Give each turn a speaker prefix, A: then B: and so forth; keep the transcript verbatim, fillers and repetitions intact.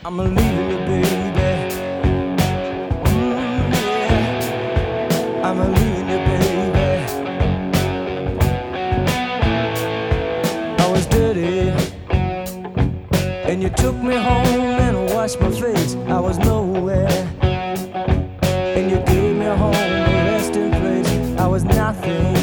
A: I'm a leaving you, baby. Mm, yeah. I'm a leaving you, baby. I was dirty, and you took me home and washed my face. I was nowhere, and you gave me a home, a resting place. I was nothing,